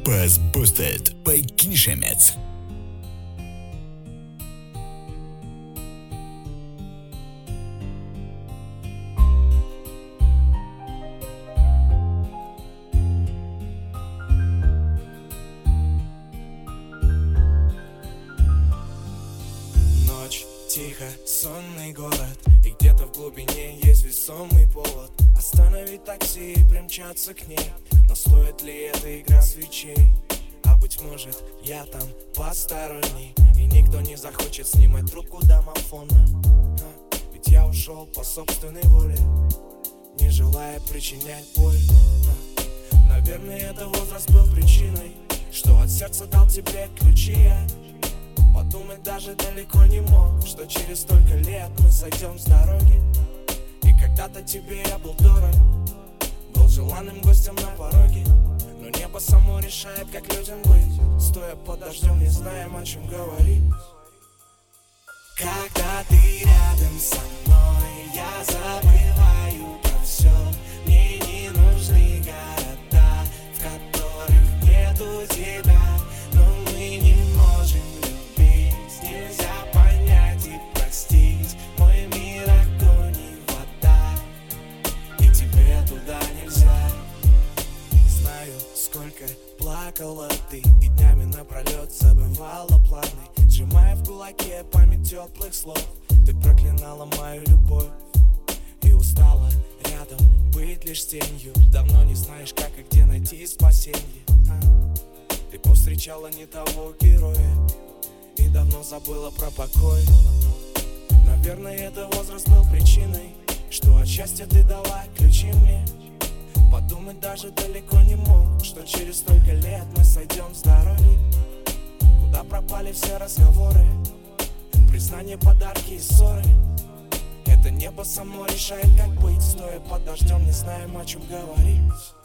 Bass Boosted by Kinshemets. Ночь, тихо, сонный город, и где-то в глубине есть весомый повод остановить такси и примчаться к ней. Но стоит ли эта игра свечей? А быть может, я там посторонний, и никто не захочет снимать трубку домофона. Ведь я ушел по собственной воле, не желая причинять боль. Наверное, это возраст был причиной, что от сердца дал тебе ключи я. Подумать даже далеко не мог, что через столько лет мы сойдем с дороги. И когда-то тебе я был дорог, был желанным гостем на пороге. Но небо само решает, как людям быть, стоя под дождем, не знаем, о чем говорить. Когда ты рядом со мной, я забываю про все. Мне не нужны города, в которых нету тебя. Но мы не можем любить, нельзя понять и простить. Мой мир огонь и вода, и тебе туда нельзя. Знаю, сколько плакала ты, и днями напролет забывала планы, сжимая в кулаке память теплых слов. Ты проклинала мою любовь и устала рядом быть лишь тенью. Давно не знаешь, как и где найти спасенье. Ты повстречала не того героя и давно забыла про покой. Наверное, это возраст был причиной, что от счастья ты дала ключи мне. Подумать даже далеко не мог, что через столько лет мы сойдем с дороги. Куда пропали все разговоры, признания, подарки и ссоры? Это небо само решает, как быть, стоя под дождем, не знаем, о чем говорить.